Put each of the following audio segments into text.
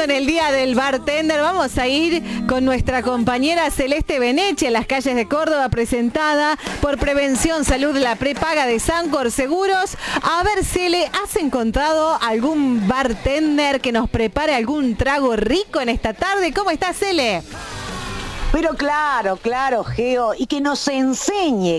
en el Día del Bartender, vamos a ir con nuestra compañera Celeste Beneche en las calles de Córdoba, presentada por Prevención Salud, la prepaga de Sancor Seguros. A ver, Cele, ¿has encontrado algún bartender que nos prepare algún trago rico en esta tarde? ¿Cómo estás, Cele? Pero claro, Geo, y que nos enseñe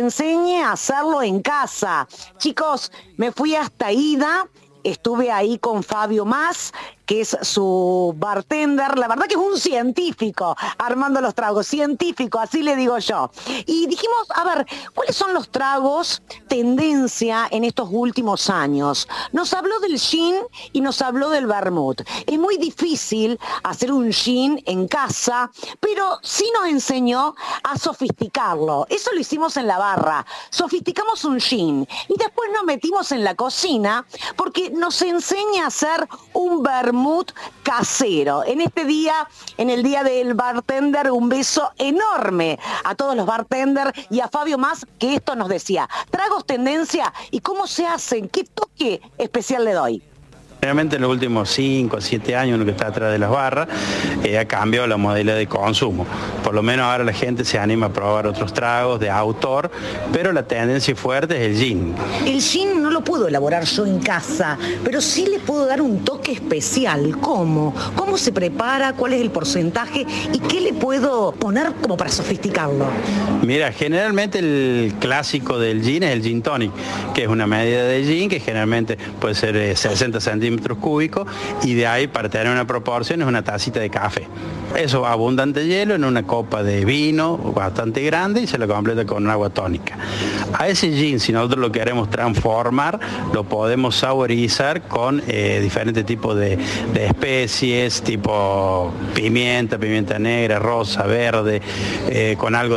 a hacerlo en casa. Chicos, me fui hasta Ida, estuve ahí con Fabio Mas, que es su bartender, la verdad que es un científico armando los tragos, científico, así le digo yo. Y dijimos, a ver, ¿cuáles son los tragos tendencia en estos últimos años? Nos habló del gin y nos habló del vermut. Es muy difícil hacer un gin en casa, pero sí nos enseñó a sofisticarlo. Eso lo hicimos en la barra, sofisticamos un gin y después nos metimos en la cocina porque nos enseña a hacer un vermut casero. En este día, en el Día del Bartender, un beso enorme a todos los bartenders y a Fabio Mas, que esto nos decía. Tragos tendencia y cómo se hacen, qué toque especial le doy. Realmente en los últimos 5 o 7 años, lo que está atrás de las barras, ha cambiado la modalidad de consumo. Por lo menos ahora la gente se anima a probar otros tragos de autor, pero la tendencia fuerte es el gin. El gin no lo puedo elaborar yo en casa, pero sí le puedo dar un toque especial. ¿Cómo? ¿Cómo se prepara? ¿Cuál es el porcentaje? ¿Y qué le puedo poner como para sofisticarlo? Mira, generalmente el clásico del gin es el gin tonic, que es una medida de gin que generalmente puede ser 60 centímetros cúbicos, y de ahí, para tener una proporción, es una tacita de café. Eso, abundante hielo en una copa de vino bastante grande y se lo completa con agua tónica. A ese gin, si nosotros lo queremos transformar, lo podemos saborizar con diferentes tipos de especies, tipo pimienta negra, rosa, verde, con algo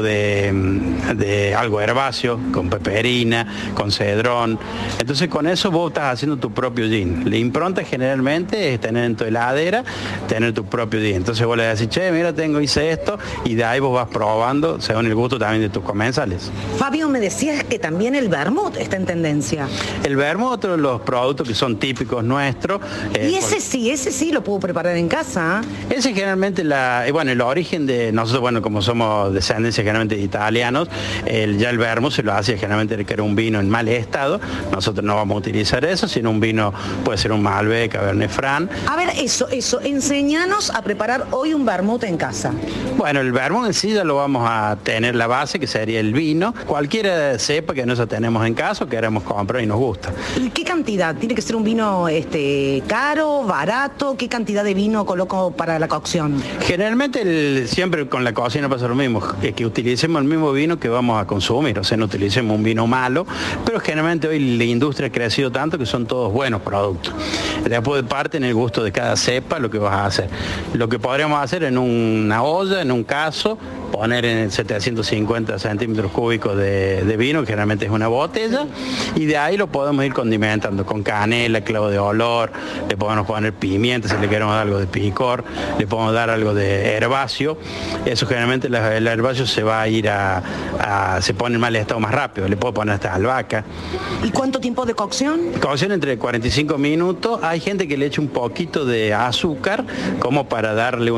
de algo herbáceo, con peperina, con cedrón. Entonces con eso vos estás haciendo tu propio gin. La impronta generalmente es tener en tu heladera, tener tu propio gin. Entonces vos le decís, che, mira, hice esto, y de ahí vos vas probando según el gusto también de tus comensales. Fabio, me decías que también el vermut está en tendencia. El vermut, otro de los productos que son típicos nuestros. Y ese sí lo puedo preparar en casa. Ese generalmente, el origen de nosotros, como somos descendencia generalmente de italianos, ya el vermut se lo hacía generalmente que era un vino en mal estado. Nosotros no vamos a utilizar eso, sino un vino, puede ser un Malbec, Cabernet Franc. A ver, eso, enséñanos a preparar hoy un vermut en casa. Bueno, el vermut en sí ya lo vamos a tener la base, que sería el vino. Cualquiera sepa que nosotros tenemos en casa o queremos comprar y nos gusta. ¿Y qué cantidad? ¿Tiene que ser un vino caro, barato? ¿Qué cantidad de vino coloco para la cocción? Generalmente siempre con la cocina pasa lo mismo, que utilicemos el mismo vino que vamos a consumir, o sea, no utilicemos un vino malo, pero generalmente hoy la industria ha crecido tanto que son todos buenos productos. Después parte en el gusto de cada cepa lo que vas a hacer. Lo que podríamos hacer en una olla, en un caso, poner en 750 centímetros cúbicos de vino, que generalmente es una botella, y de ahí lo podemos ir condimentando con canela, clavo de olor, le podemos poner pimienta si le queremos dar algo de picor, le podemos dar algo de herbáceo. Eso generalmente el herbáceo se va a ir se pone en mal estado más rápido, le puedo poner hasta albahaca. ¿Y cuánto tiempo de cocción? Cocción entre 45 minutos. Hay gente que le echa un poquito de azúcar como para darle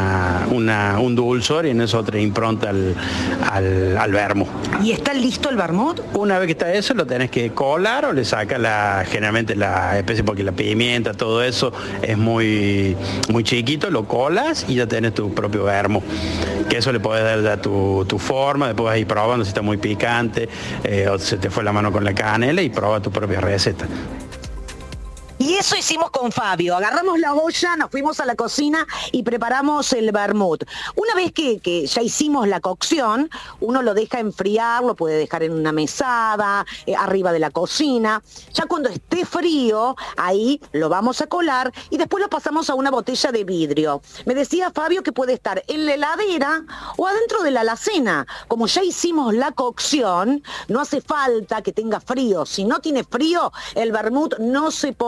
un dulzor, y en eso otra impronta al vermut. ¿Y está listo el vermut? Una vez que está eso, lo tenés que colar o le sacas generalmente la especie, porque la pimienta, todo eso es muy chiquito, lo colas y ya tenés tu propio vermut. Que eso le podés dar tu forma, después vas a ir probando si está muy picante, o se te fue la mano con la canela, y proba tu propia receta. Y eso hicimos con Fabio. Agarramos la olla, nos fuimos a la cocina y preparamos el vermut. Una vez que ya hicimos la cocción, uno lo deja enfriar, lo puede dejar en una mesada, arriba de la cocina. Ya cuando esté frío, ahí lo vamos a colar y después lo pasamos a una botella de vidrio. Me decía Fabio que puede estar en la heladera o adentro de la alacena. Como ya hicimos la cocción, no hace falta que tenga frío. Si no tiene frío, el vermut no se pone mal.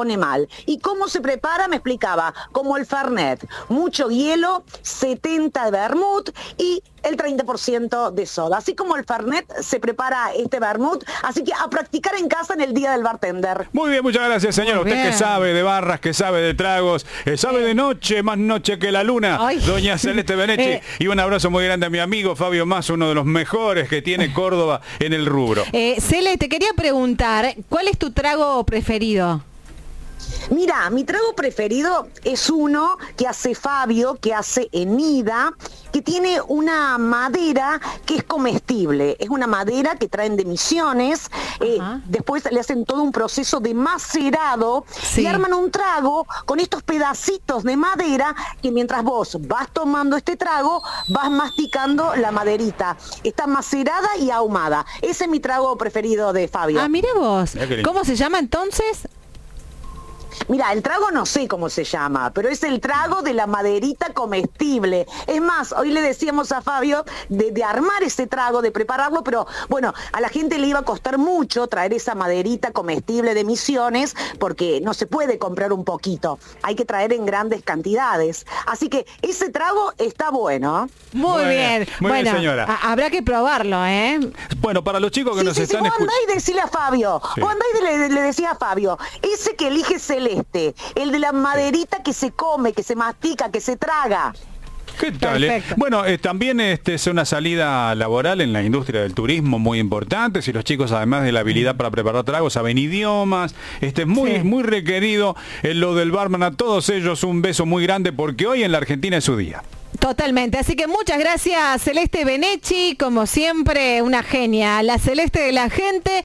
natural. ¿Y cómo se prepara? Me explicaba, como el Fernet. Mucho hielo, 70 de vermut y el 30% de soda. Así como el Fernet se prepara este vermut, así que a practicar en casa en el Día del Bartender. Muy bien, muchas gracias, señora. Usted que sabe de barras, que sabe de tragos, sabe de noche, más noche que la luna. Ay. Doña Celeste Benecci. Y un abrazo muy grande a mi amigo Fabio Mas, uno de los mejores que tiene Córdoba en el rubro. Cele, te quería preguntar, ¿cuál es tu trago preferido? Mira, mi trago preferido es uno que hace Fabio, que hace Enida, que tiene una madera que es comestible. Es una madera que traen de Misiones. Después le hacen todo un proceso de macerado y arman un trago con estos pedacitos de madera que mientras vos vas tomando este trago, vas masticando la maderita. Está macerada y ahumada. Ese es mi trago preferido de Fabio. Ah, mira vos. ¿Cómo se llama entonces? Mira, el trago no sé cómo se llama, pero es el trago de la maderita comestible. Es más, hoy le decíamos a Fabio de armar ese trago, de prepararlo, pero bueno, a la gente le iba a costar mucho traer esa maderita comestible de Misiones, porque no se puede comprar un poquito, hay que traer en grandes cantidades. Así que ese trago está bueno. Muy bien, bien, señora. Habrá que probarlo, ¿eh? Bueno, para los chicos que nos están escuchando. Vos andá y decile a Fabio, vos andá y le decía a Fabio, ese que elige Celeste, el de la maderita que se come, que se mastica, que se traga. ¿Qué tal? Bueno, también es una salida laboral en la industria del turismo muy importante. Si los chicos, además de la habilidad para preparar tragos, saben idiomas, es muy requerido en lo del barman. A todos ellos un beso muy grande, porque hoy en la Argentina es su día. Totalmente, así que muchas gracias, Celeste Benecci, como siempre, una genia, la Celeste de la gente.